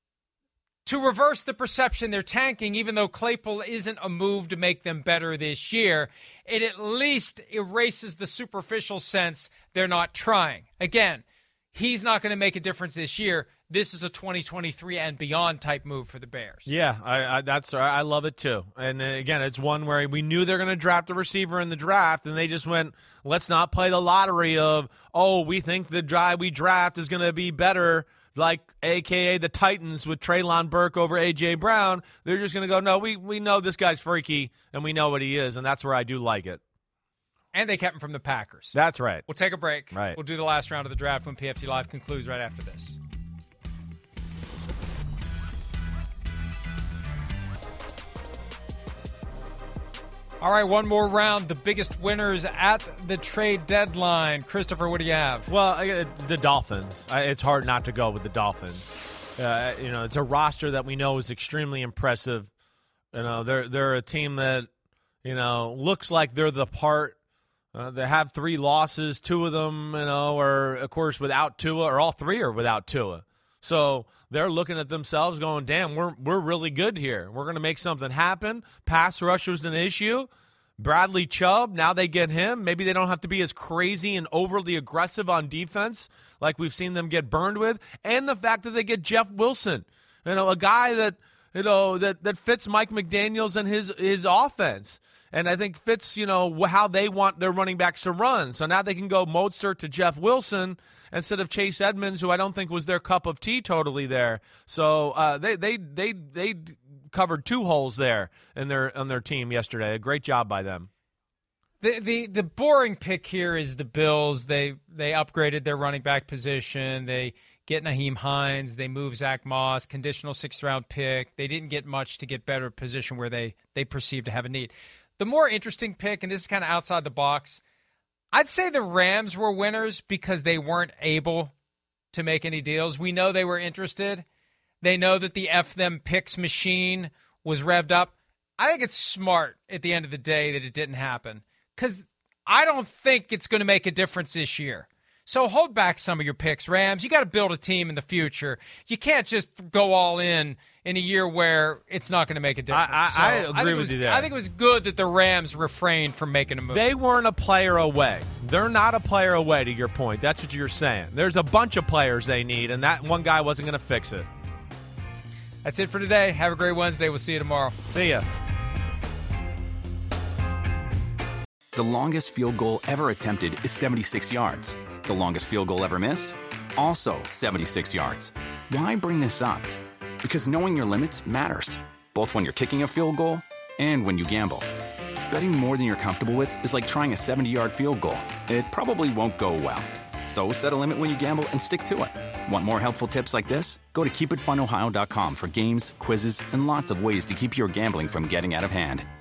S2: reverse the perception they're tanking, even though Claypool isn't a move to make them better this year. It at least erases the superficial sense they're not trying. Again, he's not going to make a difference this year. This is a 2023 and beyond type move for the Bears.
S4: Yeah, I love it too. And again, it's one where we knew they're going to draft a receiver in the draft, and they just went, let's not play the lottery of, we think the guy we draft is going to be better, like a.k.a. the Titans with Treylon Burke over A.J. Brown. They're just going to go, no, we know this guy's freaky, and we know what he is, and that's where I do like it.
S2: And they kept him from the Packers.
S4: That's right.
S2: We'll take a break.
S4: Right.
S2: We'll do the last round of the draft when PFT Live concludes right after this. All right, one more round. The biggest winners at the trade deadline. Christopher, what do you have?
S4: Well, the Dolphins. It's hard not to go with the Dolphins. It's a roster that we know is extremely impressive. They're a team that, looks like they're the part. They have 3 losses. 2 of them, are, of course, without Tua, or all 3 are without Tua. So they're looking at themselves going, damn, we're really good here. We're going to make something happen. Pass rush was an issue. Bradley Chubb, now they get him. Maybe they don't have to be as crazy and overly aggressive on defense like we've seen them get burned with. And the fact that they get Jeff Wilson, a guy that that fits Mike McDaniels and his offense. And I think fits, how they want their running backs to run. So now they can go Mostert to Jeff Wilson instead of Chase Edmonds, who I don't think was their cup of tea totally there. So they covered 2 holes there on their team yesterday. A great job by them.
S2: The boring pick here is the Bills. They upgraded their running back position. They get Nyheim Hines. They move Zach Moss, conditional 6th-round pick. They didn't get much to get better position where they perceive to have a need. The more interesting pick, and this is kind of outside the box, I'd say the Rams were winners because they weren't able to make any deals. We know they were interested. They know that the F them picks machine was revved up. I think it's smart at the end of the day that it didn't happen because I don't think it's going to make a difference this year. So hold back some of your picks, Rams. You got to build a team in the future. You can't just go all in a year where it's not going to make a difference.
S4: I agree with you there.
S2: I think it was good that the Rams refrained from making a move.
S4: They weren't a player away. They're not a player away, to your point. That's what you're saying. There's a bunch of players they need, and that one guy wasn't going to fix it.
S2: That's it for today. Have a great Wednesday. We'll see you tomorrow.
S4: See ya.
S1: The longest field goal ever attempted is 76 yards. The longest field goal ever missed? Also 76 yards. Why bring this up? Because knowing your limits matters, both when you're kicking a field goal and when you gamble. Betting more than you're comfortable with is like trying a 70-yard field goal. It probably won't go well. So set a limit when you gamble and stick to it. Want more helpful tips like this? Go to keepitfunohio.com for games, quizzes, and lots of ways to keep your gambling from getting out of hand.